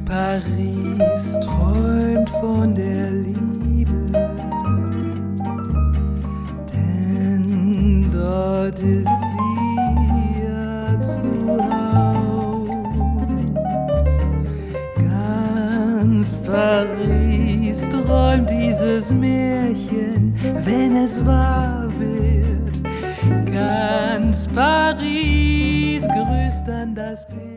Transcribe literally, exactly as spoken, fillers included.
Paris träumt von der Liebe, denn dort ist sie ja zu Haus. Ganz Paris träumt dieses Märchen, wenn es wahr wird. Ganz Paris grüßt dann das Pärchen.